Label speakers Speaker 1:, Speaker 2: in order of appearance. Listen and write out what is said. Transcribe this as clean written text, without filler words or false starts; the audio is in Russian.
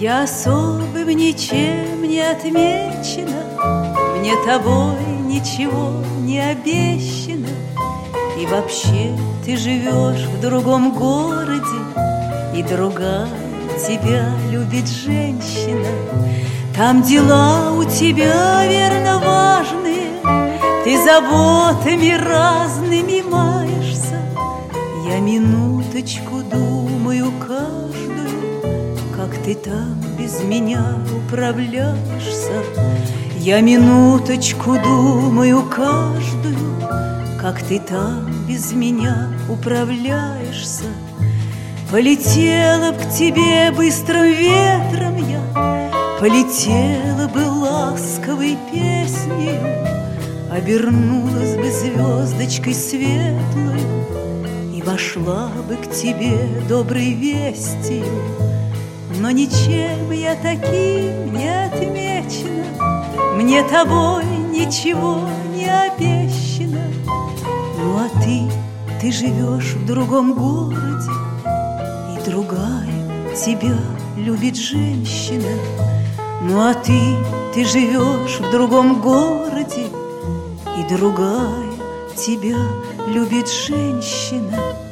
Speaker 1: Я особым ничем не отмечена, мне тобой ничего не обещано. И вообще ты живешь в другом городе, и другая тебя любит женщина. Там дела у тебя, верно, важные, ты заботами разными маешься. Я минуточку думаю каждую, как ты там без меня управляешься. Я минуточку думаю каждую, как ты там без меня управляешься. Полетела б к тебе быстрым ветром я, полетела бы ласковой песнею, обернулась бы звездочкой светлой и вошла бы к тебе доброй вестью. Но ничем я таким не отмечена, мне тобой ничего не обещано. Ну а ты живешь в другом городе, и другая тебя любит женщина. Ну а ты живешь в другом городе, и другая тебя любит женщина.